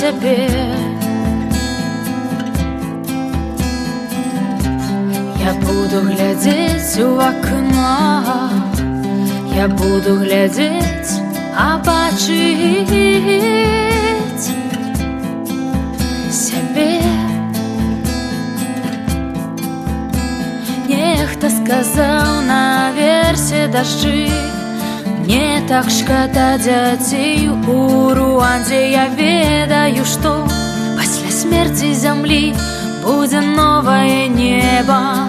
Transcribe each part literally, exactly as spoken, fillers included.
цябе. Я буду глядзець у акно, я буду глядзець, а бачыць сябе. Нехта сказаў наверсе дажджы, мне так шкада дзяцей у Руандзе. Я ведаю, што пасля смерці зямлі будзе новае неба.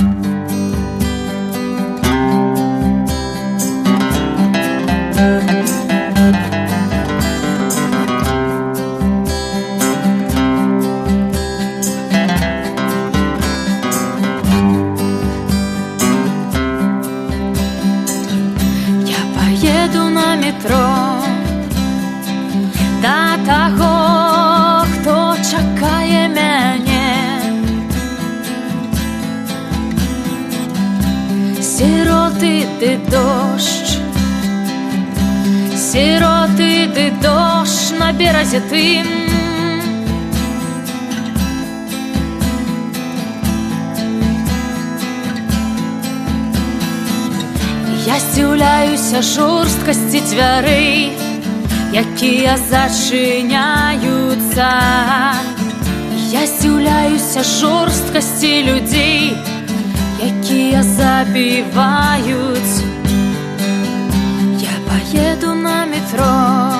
Еду на метро да таго, хто чакае мяне. Сіроты ды дождж, сіроты ды дождж на беразе тым. Я здзіўляюся жорсткасці дзвярэй, якія зачыняюцца. Я здзіўляюся жорсткасці людзей, якія забіваюць. Я паеду на метро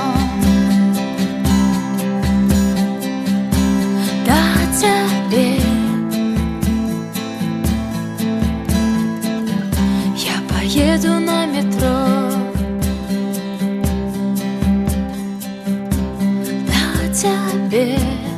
да цябе. Еду на метро да цябе.